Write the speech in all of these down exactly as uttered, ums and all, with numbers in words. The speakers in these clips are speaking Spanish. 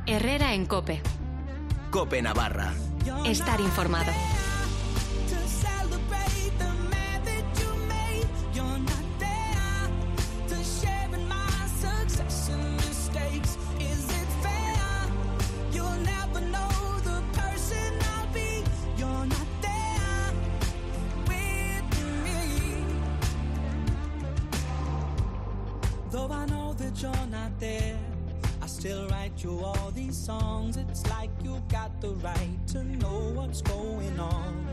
Herrera en COPE. COPE Navarra. Estar informado. Though I know that you're not there, I still write you all these songs. It's like you got the right to know what's going on.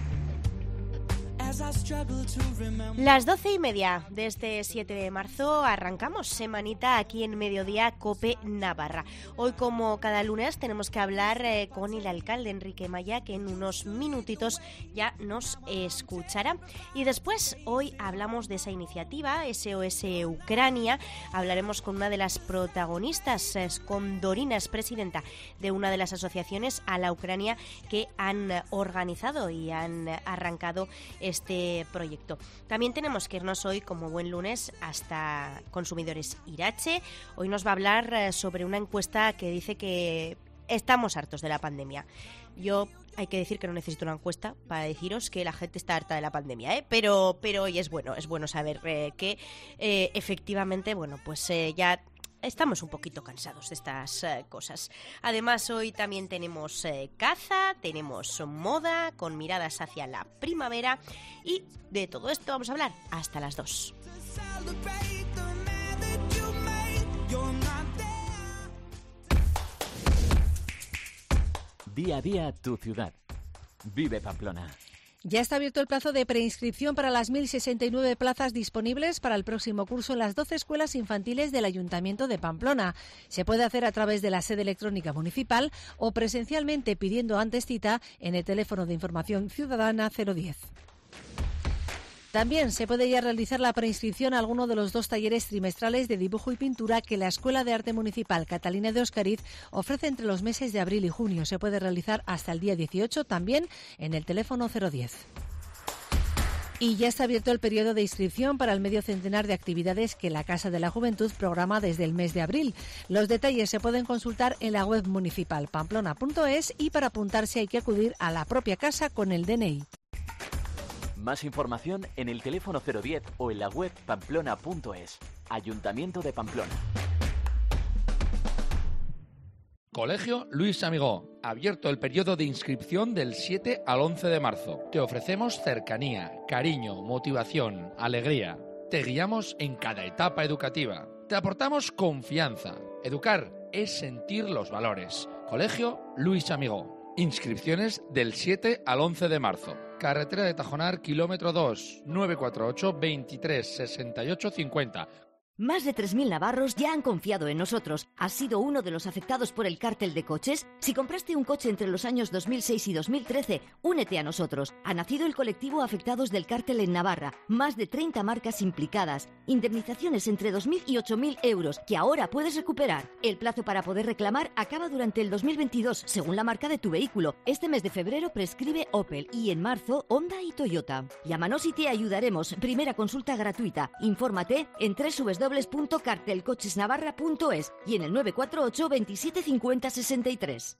Las doce y media de este siete de marzo arrancamos semanita aquí en Mediodía COPE Navarra. Hoy, como cada lunes, tenemos que hablar eh, con el alcalde Enrique Maya, que en unos minutitos ya nos escuchará. Y después, hoy hablamos de esa iniciativa S O S Ucrania. Hablaremos con una de las protagonistas, eh, con Dorina, es presidenta de una de las asociaciones a la Ucrania que han organizado y han arrancado este proyecto. También tenemos que irnos hoy, como buen lunes, hasta Consumidores Irache. Hoy nos va a hablar sobre una encuesta que dice que estamos hartos de la pandemia. Yo hay que decir que no necesito una encuesta para deciros que la gente está harta de la pandemia, ¿eh? Pero, pero hoy es bueno, es bueno saber eh, que eh, efectivamente, bueno, pues eh, ya estamos un poquito cansados de estas eh, cosas. Además, hoy también tenemos eh, caza, tenemos moda con miradas hacia la primavera y de todo esto vamos a hablar hasta las dos. Día a día tu ciudad. Vive Pamplona. Ya está abierto el plazo de preinscripción para las mil sesenta y nueve plazas disponibles para el próximo curso en las doce escuelas infantiles del Ayuntamiento de Pamplona. Se puede hacer a través de la sede electrónica municipal o presencialmente pidiendo antes cita en el teléfono de información ciudadana cero diez. También se puede ya realizar la preinscripción a alguno de los dos talleres trimestrales de dibujo y pintura que la Escuela de Arte Municipal Catalina de Oscariz ofrece entre los meses de abril y junio. Se puede realizar hasta el día dieciocho, también en el teléfono cero diez. Y ya está abierto el periodo de inscripción para el medio centenar de actividades que la Casa de la Juventud programa desde el mes de abril. Los detalles se pueden consultar en la web municipal pamplona punto es y para apuntarse hay que acudir a la propia casa con el D N I. Más información en el teléfono cero diez o en la web pamplona punto es. Ayuntamiento de Pamplona. Colegio Luis Amigó. Abierto el periodo de inscripción del siete al once de marzo. Te ofrecemos cercanía, cariño, motivación, alegría. Te guiamos en cada etapa educativa. Te aportamos confianza. Educar es sentir los valores. Colegio Luis Amigó. Inscripciones del siete al once de marzo. Carretera de Tajonar, kilómetro dos, nueve cuatro ocho, veintitrés, sesenta y ocho, cincuenta. Más de tres mil navarros ya han confiado en nosotros. ¿Has sido uno de los afectados por el cártel de coches? Si compraste un coche entre los años dos mil seis y dos mil trece, únete a nosotros. Ha nacido el colectivo Afectados del Cártel en Navarra. Más de treinta marcas implicadas. Indemnizaciones entre dos mil y ocho mil euros, que ahora puedes recuperar. El plazo para poder reclamar acaba durante el dos mil veintidós, según la marca de tu vehículo. Este mes de febrero prescribe Opel y en marzo Honda y Toyota. Llámanos y te ayudaremos. Primera consulta gratuita. Infórmate en doble u doble u doble u punto cartelcochesnavarra punto es y en el nueve cuatro ocho, veintisiete, cincuenta, sesenta y tres.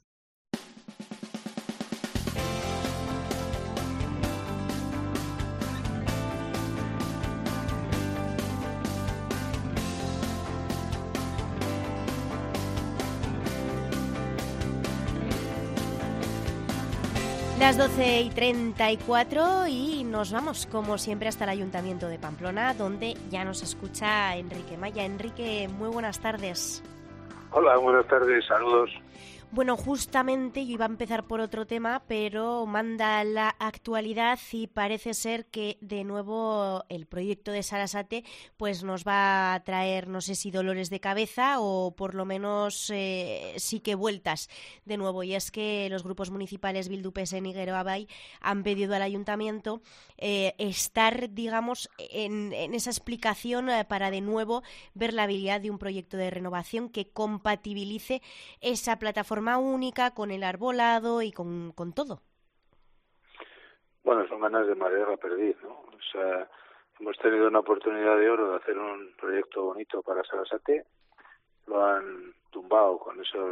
Las doce y treinta y cuatro y nos vamos, como siempre, hasta el Ayuntamiento de Pamplona, donde ya nos escucha Enrique Maya. Enrique, muy buenas tardes. Hola, buenas tardes, saludos. Bueno, justamente yo iba a empezar por otro tema, pero manda la actualidad y parece ser que de nuevo el proyecto de Sarasate pues nos va a traer, no sé si dolores de cabeza o por lo menos eh, sí que vueltas de nuevo. Y es que los grupos municipales Bildu, P S, Niguero, Abay han pedido al ayuntamiento eh, estar, digamos, en, en esa explicación eh, para de nuevo ver la habilidad de un proyecto de renovación que compatibilice esa plataforma única con el arbolado y con, con todo. Bueno, son ganas de marea la perdiz, ¿no? O sea, hemos tenido una oportunidad de oro de hacer un proyecto bonito para Sarasate, lo han tumbado con esos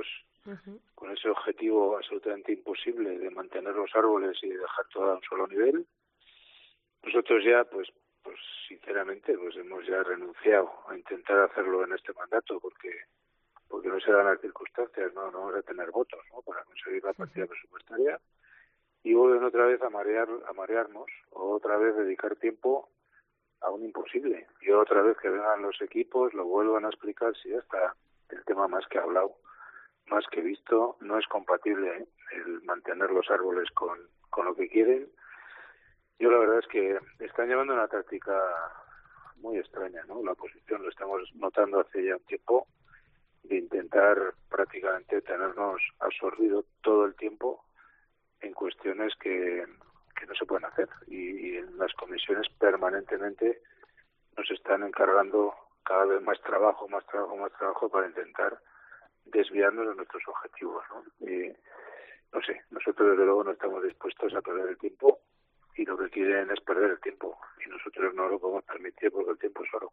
uh-huh. con ese objetivo absolutamente imposible de mantener los árboles y de dejar todo a un solo nivel. Nosotros ya, pues, pues sinceramente, pues hemos ya renunciado a intentar hacerlo en este mandato porque porque no se dan las circunstancias, no, no vamos a tener votos, ¿no?, para conseguir la partida uh-huh. presupuestaria, y vuelven otra vez a marear, a marearnos, o otra vez dedicar tiempo a un imposible, y otra vez que vengan los equipos, lo vuelvan a explicar, si ya está el tema más que hablado, más que visto, no es compatible, ¿eh?, el mantener los árboles con, con lo que quieren. Yo la verdad es que están llevando una táctica muy extraña, ¿no?, la oposición, lo estamos notando hace ya un tiempo, de intentar prácticamente tenernos absorbido todo el tiempo en cuestiones que, que no se pueden hacer, y, y en las comisiones permanentemente nos están encargando cada vez más trabajo, más trabajo, más trabajo para intentar desviarnos de nuestros objetivos, ¿no? Y, no sé, nosotros desde luego no estamos dispuestos a perder el tiempo, y lo que quieren es perder el tiempo, y nosotros no lo podemos permitir porque el tiempo es oro.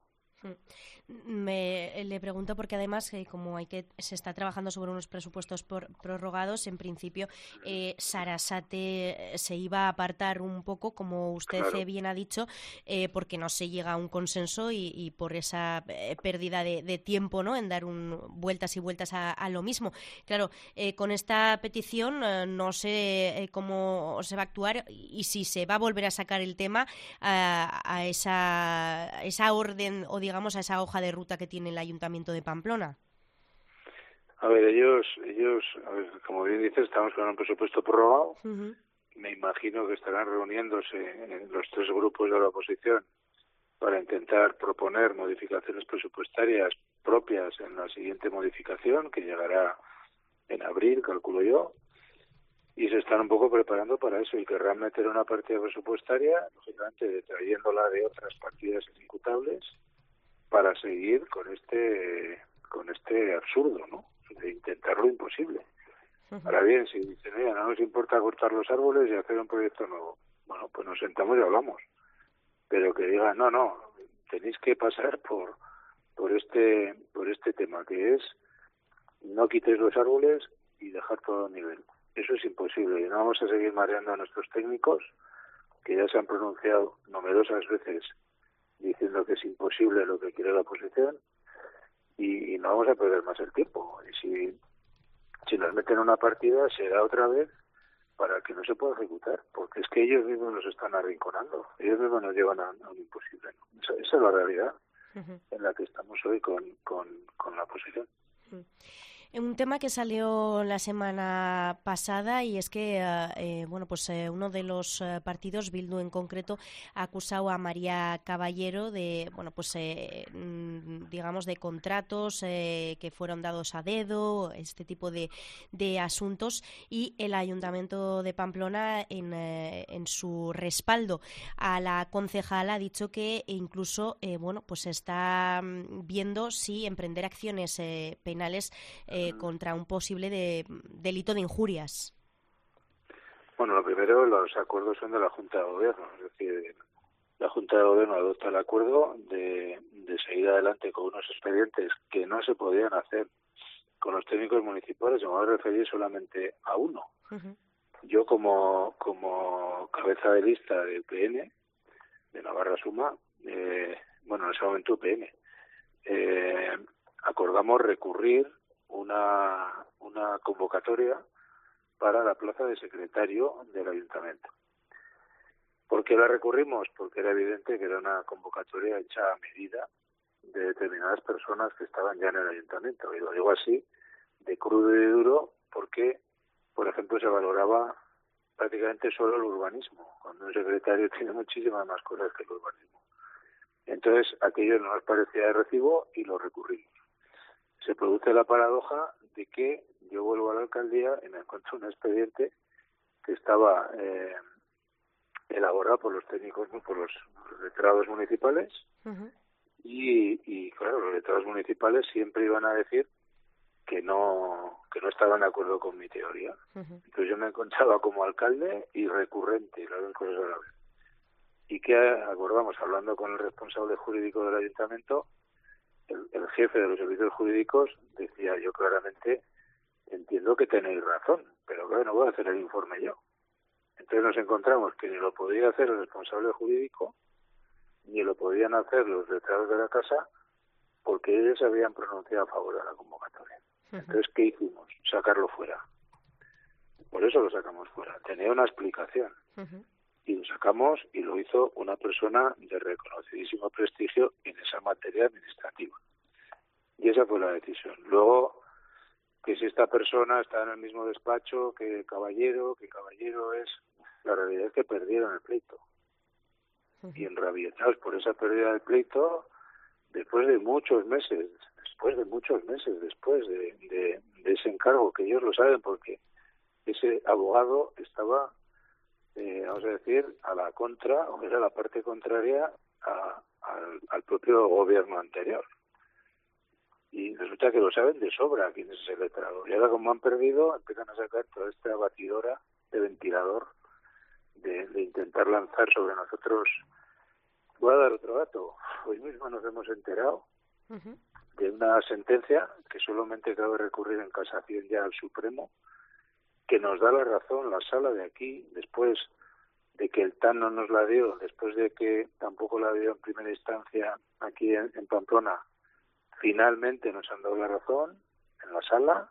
Me le pregunto porque además eh, como hay que se está trabajando sobre unos presupuestos por, prorrogados, en principio eh, Sarasate se iba a apartar un poco, como usted claro. bien ha dicho, eh, porque no se llega a un consenso y, y por esa eh, pérdida de, de tiempo, ¿no?, en dar un, vueltas y vueltas a, a lo mismo. Claro, eh, con esta petición eh, no sé eh, cómo se va a actuar y si se va a volver a sacar el tema a, a esa, a esa orden o digamos digamos a esa hoja de ruta que tiene el Ayuntamiento de Pamplona. A ver, ellos, ellos, a ver, como bien dices, estamos con un presupuesto prorrogado. Uh-huh. Me imagino que estarán reuniéndose en los tres grupos de la oposición para intentar proponer modificaciones presupuestarias propias en la siguiente modificación, que llegará en abril, calculo yo, y se están un poco preparando para eso, y querrán meter una partida presupuestaria, lógicamente detrayéndola de otras partidas ejecutables, para seguir con este con este absurdo, ¿no?, de intentar lo imposible. Uh-huh. Ahora bien, si dicen, mira, no nos importa cortar los árboles y hacer un proyecto nuevo, bueno, pues nos sentamos y hablamos. Pero que digan, no, no, tenéis que pasar por por este por este tema, que es no quitéis los árboles y dejar todo a nivel. Eso es imposible, y no vamos a seguir mareando a nuestros técnicos, que ya se han pronunciado numerosas veces diciendo que es imposible lo que quiere la oposición, y, y no vamos a perder más el tiempo. Y si, si nos meten una partida, será otra vez para que no se pueda ejecutar, porque es que ellos mismos nos están arrinconando, ellos mismos nos llevan a, a un imposible, ¿no? Esa, esa es la realidad uh-huh. en la que estamos hoy con, con, con la oposición. Uh-huh. Un tema que salió la semana pasada, y es que eh, bueno pues eh, uno de los eh, partidos, Bildu en concreto, ha acusado a María Caballero de bueno pues eh, digamos de contratos eh, que fueron dados a dedo, este tipo de, de asuntos, y el Ayuntamiento de Pamplona en, eh, en su respaldo a la concejala ha dicho que incluso eh, bueno pues está viendo si emprender acciones eh, penales eh, contra un posible de, delito de injurias. Bueno, lo primero, los acuerdos son de la Junta de Gobierno, es decir, la Junta de Gobierno adopta el acuerdo de, de seguir adelante con unos expedientes que no se podían hacer con los técnicos municipales. Me voy a referir solamente a uno. Uh-huh. Yo como, como cabeza de lista del P N, de Navarra Suma, eh, bueno, en ese momento P N, eh, acordamos recurrir una una convocatoria para la plaza de secretario del ayuntamiento. ¿Por qué la recurrimos? Porque era evidente que era una convocatoria hecha a medida de determinadas personas que estaban ya en el ayuntamiento. Y lo digo así, de crudo y de duro, porque, por ejemplo, se valoraba prácticamente solo el urbanismo, cuando un secretario tiene muchísimas más cosas que el urbanismo. Entonces, aquello no nos parecía de recibo y lo recurrimos. Se produce la paradoja de que yo vuelvo a la alcaldía y me encuentro un expediente que estaba eh, elaborado por los técnicos, por los letrados municipales, uh-huh. y, y claro, los letrados municipales siempre iban a decir que no que no estaban de acuerdo con mi teoría. Uh-huh. Entonces yo me encontraba como alcalde y recurrente, las dos cosas a la vez. ¿Y qué acordamos? Hablando con el responsable jurídico del ayuntamiento, El, el jefe de los servicios jurídicos decía, yo claramente entiendo que tenéis razón, pero claro, no voy a hacer el informe yo. Entonces nos encontramos que ni lo podía hacer el responsable jurídico, ni lo podían hacer los letrados de la casa, porque ellos se habían pronunciado a favor de la convocatoria. Entonces, ¿qué hicimos? Sacarlo fuera. Por eso lo sacamos fuera. Tenía una explicación. Uh-huh. Y lo sacamos y lo hizo una persona de reconocidísimo prestigio en esa materia administrativa. Y esa fue la decisión. Luego, que si esta persona está en el mismo despacho que Caballero, que Caballero es... La realidad es que perdieron el pleito. Uh-huh. Y enrabietados por esa pérdida del pleito, después de muchos meses, después de muchos meses, después de, de, de ese encargo, que ellos lo saben porque ese abogado estaba, eh, vamos a decir, a la contra, o era la parte contraria a, a, al propio gobierno anterior. Y resulta que lo saben de sobra quién es ese letrado. Y ahora, como han perdido, empiezan a sacar toda esta batidora de ventilador de, de intentar lanzar sobre nosotros. Voy a dar otro dato. Hoy mismo nos hemos enterado uh-huh. de una sentencia que solamente cabe recurrir en casación ya al Supremo, que nos da la razón la sala de aquí, después de que el T A N no nos la dio, después de que tampoco la dio en primera instancia aquí en, en Pamplona. Finalmente nos han dado la razón en la sala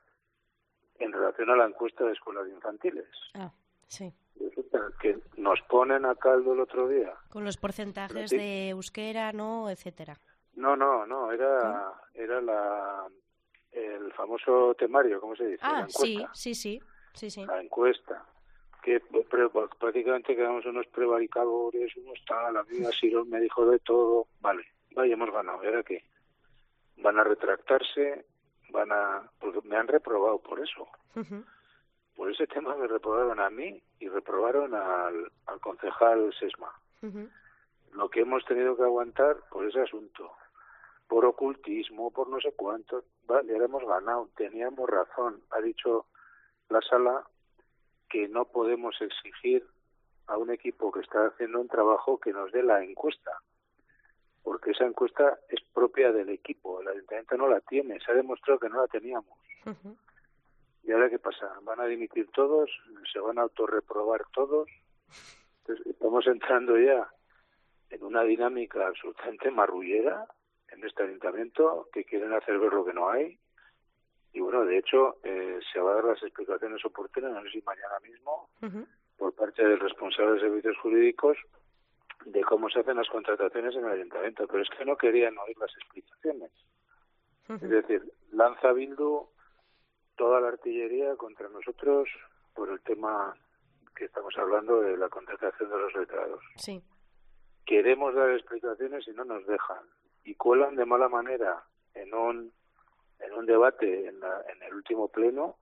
en relación a la encuesta de escuelas infantiles. Ah, sí. Resulta que nos ponen a caldo el otro día. Con los porcentajes ¿sí? de euskera, ¿no? Etcétera. No, no, no, era ¿sí? era la el famoso temario, ¿cómo se dice? Ah, la encuesta. sí, sí, sí, sí, sí. La encuesta. Que pre, prácticamente quedamos unos prevaricadores, unos tal, la vida Sirón me dijo de todo. Vale, vaya, hemos ganado. ¿Y ahora qué? Van a retractarse, van a... porque me han reprobado por eso. Uh-huh. Por ese tema me reprobaron a mí y reprobaron al, al concejal Sesma. Uh-huh. Lo que hemos tenido que aguantar por ese asunto, por ocultismo, por no sé cuánto, vale, ya hemos ganado, teníamos razón. Ha dicho la sala que no podemos exigir a un equipo que está haciendo un trabajo que nos dé la encuesta, porque esa encuesta es propia del equipo, el ayuntamiento no la tiene, se ha demostrado que no la teníamos. Uh-huh. ¿Y ahora qué pasa? ¿Van a dimitir todos? ¿Se van a autorreprobar todos? Entonces, estamos entrando ya en una dinámica absolutamente marrullera en este ayuntamiento, que quieren hacer ver lo que no hay. Y bueno, de hecho, eh, se va a dar las explicaciones oportunas, no sé si mañana mismo, uh-huh. por parte del responsable de servicios jurídicos, de cómo se hacen las contrataciones en el ayuntamiento. Pero es que no querían oír las explicaciones. Uh-huh. Es decir, lanza Bildu toda la artillería contra nosotros por el tema que estamos hablando de la contratación de los letrados. Sí. Queremos dar explicaciones y no nos dejan. Y cuelan de mala manera en un en un debate en, la, en el último pleno,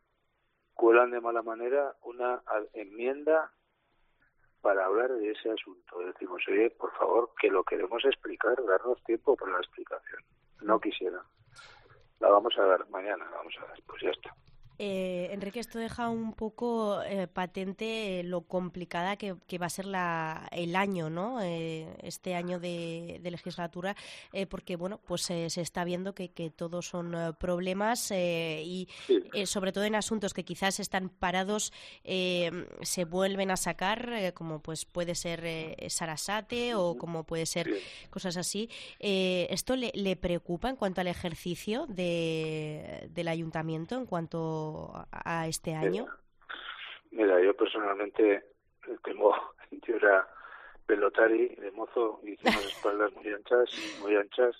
cuelan de mala manera una enmienda para hablar de ese asunto. Decimos, oye, por favor, que lo queremos explicar, darnos tiempo para la explicación. No quisieran. La vamos a dar mañana, la vamos a dar, pues ya está. Eh, Enrique, esto deja un poco eh, patente lo complicada que, que va a ser la, el año, ¿no? Eh, este año de, de legislatura, eh, porque bueno, pues eh, se está viendo que, que todos son eh, problemas eh, y sí. eh, sobre todo en asuntos que quizás están parados eh, se vuelven a sacar, eh, como pues puede ser eh, Sarasate o como puede ser sí. cosas así. Eh, ¿Esto le, le preocupa en cuanto al ejercicio de, del ayuntamiento, en cuanto a este año? Mira, yo personalmente tengo, yo era pelotari de mozo y hicimos espaldas muy anchas, muy anchas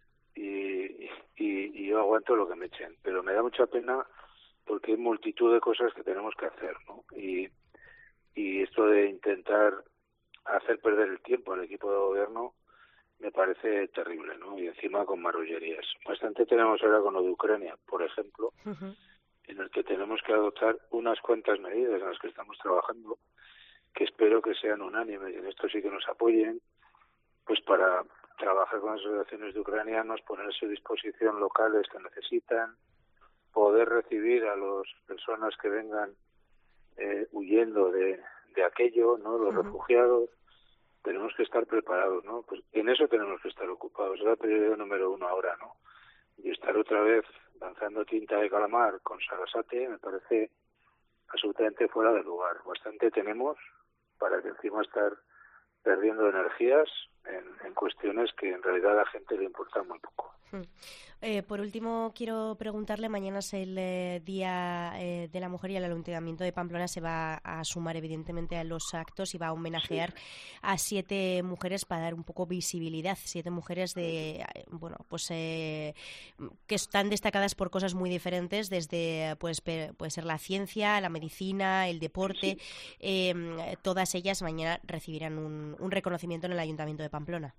y, y, y yo aguanto lo que me echen, pero me da mucha pena porque hay multitud de cosas que tenemos que hacer, ¿no? Y, y esto de intentar hacer perder el tiempo al equipo de gobierno me parece terrible, ¿no? Y encima con marrullerías. Bastante tenemos ahora con lo de Ucrania, por ejemplo, uh-huh. en el que tenemos que adoptar unas cuantas medidas en las que estamos trabajando, que espero que sean unánimes y en esto sí que nos apoyen, pues para trabajar con las asociaciones de ucranianos, poner a su disposición locales que necesitan, poder recibir a las personas que vengan eh, huyendo de, de aquello, ¿no? Los uh-huh. refugiados. Tenemos que estar preparados, ¿no? Pues en eso tenemos que estar ocupados. Es la prioridad número uno ahora, ¿no? Y estar otra vez lanzando tinta de calamar con Sarasate me parece absolutamente fuera de lugar. Bastante tenemos para que encima estar perdiendo energías en, en cuestiones que en realidad a la gente le importan muy poco. Hmm. Eh, por último, quiero preguntarle, mañana es el eh, Día eh, de la Mujer y el Ayuntamiento de Pamplona se va a sumar evidentemente a los actos y va a homenajear sí. a siete mujeres para dar un poco visibilidad, siete mujeres de, eh, bueno, pues eh, que están destacadas por cosas muy diferentes, desde pues puede ser la ciencia, la medicina, el deporte, sí. eh, todas ellas mañana recibirán un, un reconocimiento en el Ayuntamiento de Pamplona.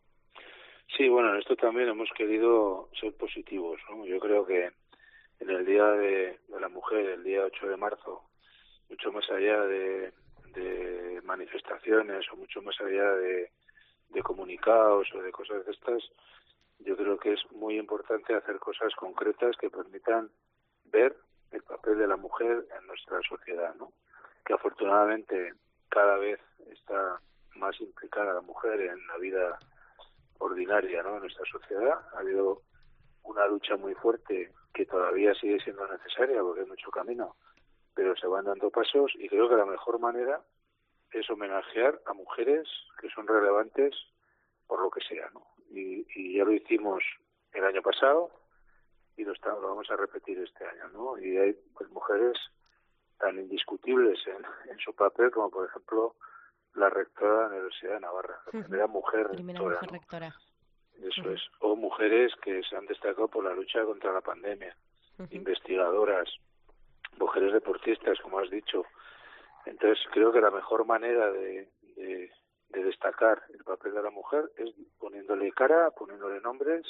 Sí, bueno, en esto también hemos querido ser positivos, ¿no? Yo creo que en el Día de, de la Mujer, el día ocho de marzo, mucho más allá de, de manifestaciones o mucho más allá de, de comunicados o de cosas de estas, yo creo que es muy importante hacer cosas concretas que permitan ver el papel de la mujer en nuestra sociedad, ¿no? Que afortunadamente cada vez está más implicada la mujer en la vida ordinaria, ¿no? En nuestra sociedad. Ha habido una lucha muy fuerte que todavía sigue siendo necesaria porque hay mucho camino, pero se van dando pasos y creo que la mejor manera es homenajear a mujeres que son relevantes por lo que sea, ¿no? Y, y ya lo hicimos el año pasado y lo, está, lo vamos a repetir este año, ¿no? Y hay pues mujeres tan indiscutibles en, en su papel como por ejemplo la rectora de la Universidad de Navarra, la primera mujer primera rectora. Mujer rectora. ¿no? Eso uh-huh. es. O mujeres que se han destacado por la lucha contra la pandemia, uh-huh. investigadoras, mujeres deportistas, como has dicho. Entonces, creo que la mejor manera de, de, de destacar el papel de la mujer es poniéndole cara, poniéndole nombres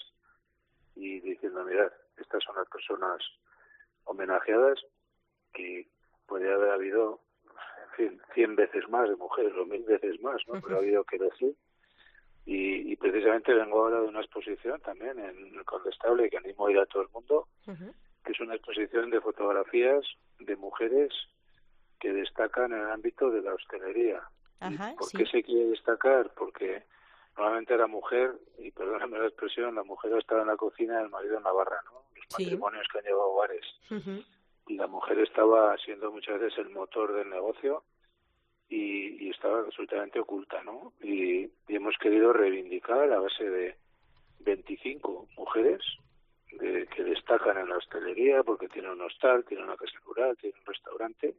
y diciendo, mirad, estas son las personas homenajeadas que podría haber habido cien veces más de mujeres o mil veces más, ¿no? Pero ha habido que decir. Y, y precisamente vengo ahora de una exposición también en el Condestable que animo a ir a todo el mundo, uh-huh. que es una exposición de fotografías de mujeres que destacan en el ámbito de la hostelería. Ajá, ¿Por sí. qué se quiere destacar? Porque normalmente la mujer, y perdóname la expresión, la mujer ha estado en la cocina del marido en Navarra, ¿no? Los sí. matrimonios que han llevado bares. Uh-huh. Y la mujer estaba siendo muchas veces el motor del negocio y, y estaba absolutamente oculta, ¿no? Y, y hemos querido reivindicar a base de veinticinco mujeres de, que destacan en la hostelería porque tienen un hostal, tienen una casa rural, tienen un restaurante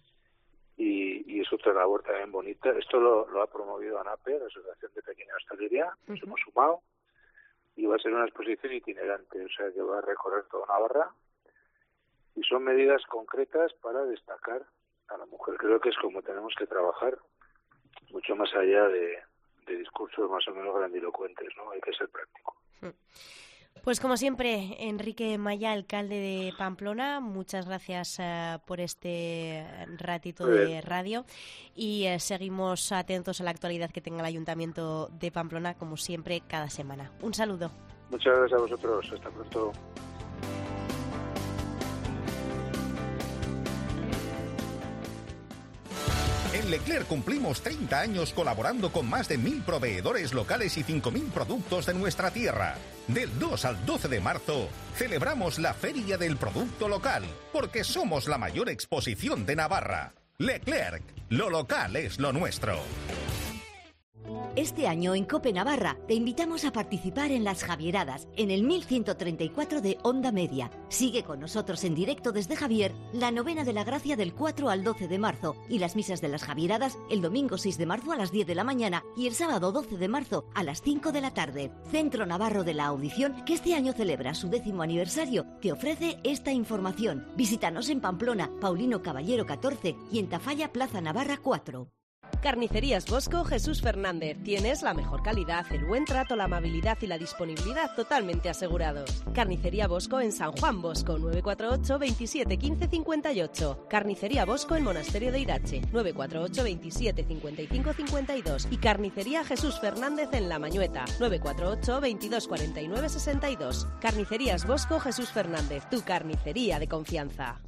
y, y es otra labor también bonita. Esto lo, lo ha promovido ANAPE, la Asociación de Pequeña Hostelería, nos uh-huh. hemos sumado y va a ser una exposición itinerante, o sea que va a recorrer toda Navarra. Y son medidas concretas para destacar a la mujer. Creo que es como tenemos que trabajar, mucho más allá de, de discursos más o menos grandilocuentes, ¿no? Hay que ser práctico. Pues como siempre, Enrique Maya, alcalde de Pamplona, muchas gracias uh, por este ratito de radio y uh, seguimos atentos a la actualidad que tenga el Ayuntamiento de Pamplona, como siempre, cada semana. Un saludo. Muchas gracias a vosotros. Hasta pronto. En Leclerc cumplimos treinta años colaborando con más de mil proveedores locales y cinco mil productos de nuestra tierra. Del dos al doce de marzo celebramos la Feria del Producto Local, porque somos la mayor exposición de Navarra. Leclerc, lo local es lo nuestro. Este año en COPE Navarra te invitamos a participar en las Javieradas, en el mil ciento treinta y cuatro de Onda Media. Sigue con nosotros en directo desde Javier la novena de la Gracia del cuatro al doce de marzo y las misas de las Javieradas el domingo seis de marzo a las diez de la mañana y el sábado doce de marzo a las cinco de la tarde. Centro Navarro de la Audición, que este año celebra su décimo aniversario, te ofrece esta información. Visítanos en Pamplona, Paulino Caballero catorce y en Tafalla, Plaza Navarra cuatro. Carnicerías Bosco Jesús Fernández. Tienes la mejor calidad, el buen trato, la amabilidad y la disponibilidad totalmente asegurados. Carnicería Bosco en San Juan Bosco, nueve cuatro ocho, veintisiete, quince, cincuenta y ocho. Carnicería Bosco en Monasterio de Irache, nueve cuatro ocho, veintisiete, cincuenta y cinco, cincuenta y dos. Y Carnicería Jesús Fernández en La Mañueta, nueve cuatro ocho, veintidós, cuarenta y nueve, sesenta y dos. Carnicerías Bosco Jesús Fernández, tu carnicería de confianza.